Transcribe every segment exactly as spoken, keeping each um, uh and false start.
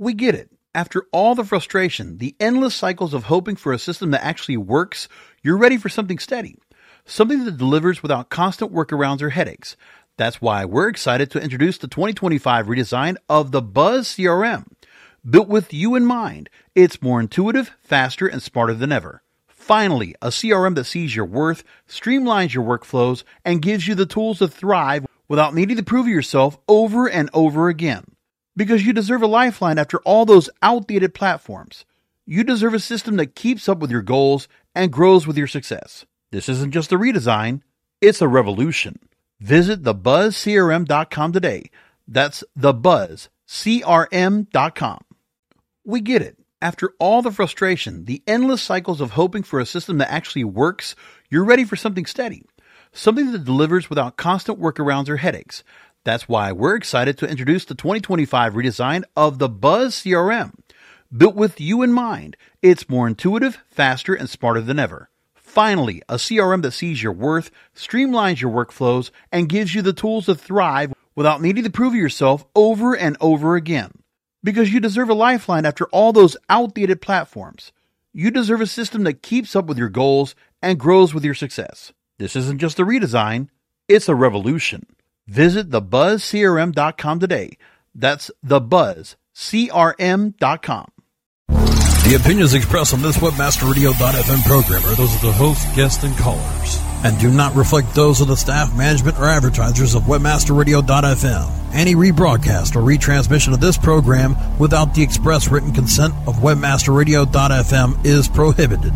We get it. After all the frustration, the endless cycles of hoping for a system that actually works, you're ready for something steady. Something that delivers without constant workarounds or headaches. That's why we're excited to introduce the twenty twenty-five redesign of the Buzz C R M. Built with you in mind, it's more intuitive, faster, and smarter than ever. Finally, a C R M that sees your worth, streamlines your workflows, and gives you the tools to thrive without needing to prove yourself over and over again. Because you deserve a lifeline after all those outdated platforms. You deserve a system that keeps up with your goals and grows with your success. This isn't just a redesign, it's a revolution. Visit the buzz c r m dot com today. That's the buzz c r m dot com. We get it. After all the frustration, the endless cycles of hoping for a system that actually works, you're ready for something steady. Something that delivers without constant workarounds or headaches. That's why we're excited to introduce the twenty twenty-five redesign of the Buzz C R M. Built with you in mind, it's more intuitive, faster, and smarter than ever. Finally, a C R M that sees your worth, streamlines your workflows, and gives you the tools to thrive without needing to prove yourself over and over again. Because you deserve a lifeline after all those outdated platforms. You deserve a system that keeps up with your goals and grows with your success. This isn't just a redesign, it's a revolution. Visit the buzz c r m dot com today. That's the buzz c r m dot com. The opinions expressed on this webmaster radio dot f m program are those of the host, guests, and callers, and do not reflect those of the staff, management, or advertisers of webmaster radio dot f m. Any rebroadcast or retransmission of this program without the express written consent of webmaster radio dot f m is prohibited.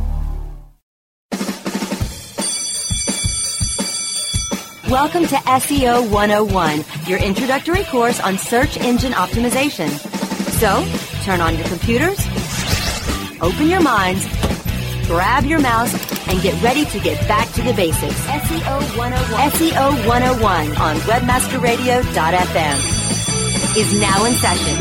Welcome to S E O one oh one, your introductory course on search engine optimization. So, turn on your computers, open your minds, grab your mouse, and get ready to get back to the basics. S E O one oh one. S E O one oh one on webmaster radio dot f m is now in session.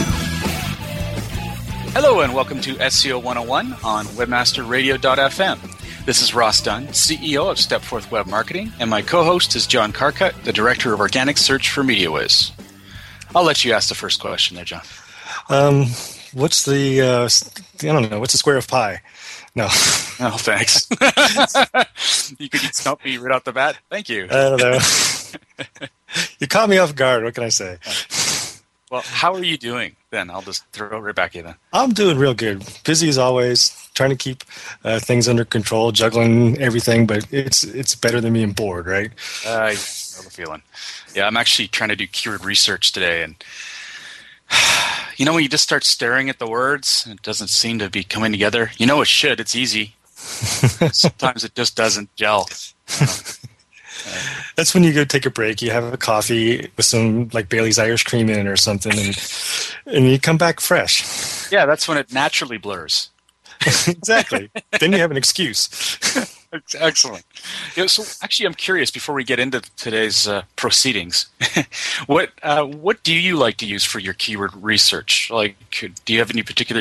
Hello and welcome to S E O one oh one on webmaster radio dot f m. This is Ross Dunn, C E O of Stepforth Web Marketing, and my co-host is John Carcutt, the Director of Organic Search for MediaWiz. I'll let you ask the first question there, John. Um, what's the, uh, I don't know, what's the square of pi? No. Oh, thanks. You could stump me right off the bat. Thank you. I don't know. You caught me off guard. What can I say? Well, how are you doing then? I'll just throw it right back at you then. I'm doing real good. Busy as always, trying to keep uh, things under control, juggling everything, but it's it's better than being bored, right? Uh, I know the feeling. Yeah, I'm actually trying to do keyword research today, and you know when you just start staring at the words, it doesn't seem to be coming together. You know it should. It's easy. Sometimes it just doesn't gel. That's when you go take a break. You have a coffee with some like Bailey's Irish cream in it or something, and and you come back fresh. Yeah, that's when it naturally blurs. Exactly. Then you have an excuse. Excellent. You know, so actually, I'm curious. Before we get into today's uh, proceedings, what uh, what do you like to use for your keyword research? Like, do you have any particular